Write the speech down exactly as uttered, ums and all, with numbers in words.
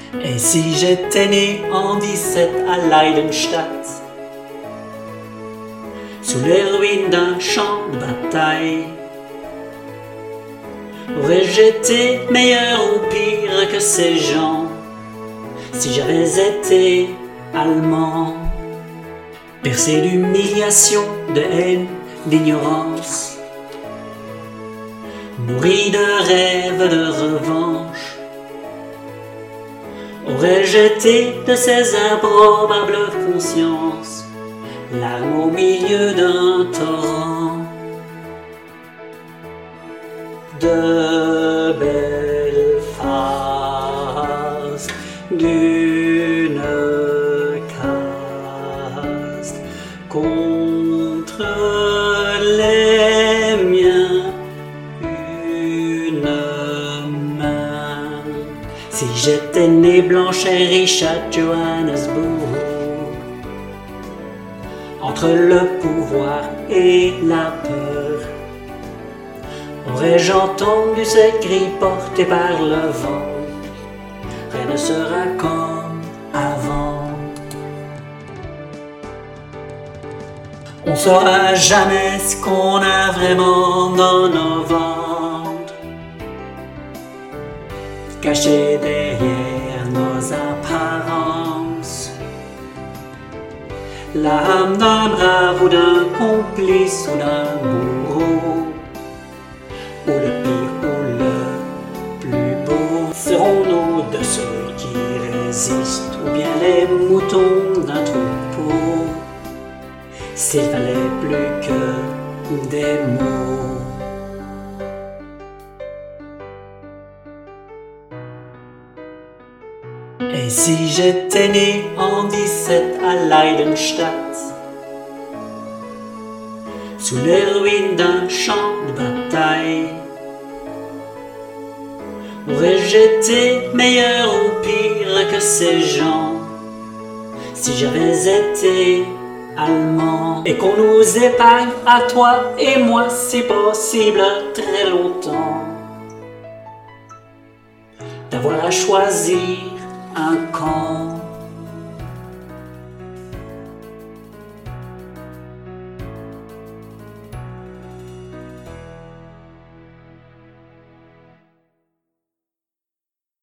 Et si j'étais né en dix-sept à Leidenstadt, sous les ruines d'un champ de bataille, aurais-je été meilleur ou pire que ces gens si j'avais été allemand? Percé d'humiliation, de haine, d'ignorance, nourri de rêves de revanche, aurais-je été de ces improbables consciences, l'âme au milieu d'un torrent de Belfast, d'une caste contre les miens, une main. Si j'étais né blanche et riche à Johannesburg, entre le pouvoir et la peur, aurais-je entendu ces cris portés par le vent? Rien ne sera comme avant. On saura jamais ce qu'on a vraiment dans nos ventres, caché derrière nos apparences. L'âme d'un brave ou d'un complice ou d'un bourreau, ou le pire ou le plus beau. Serons-nous de ceux qui résistent, ou bien les moutons d'un troupeau, s'il fallait plus que des mots? Et si j'étais né en dix-sept à Leidenstadt, sous les ruines d'un champ de bataille, aurais-je été meilleur ou pire que ces gens si j'avais été allemand? Et qu'on nous épargne à toi et moi, si possible, très longtemps, d'avoir à choisir un camp.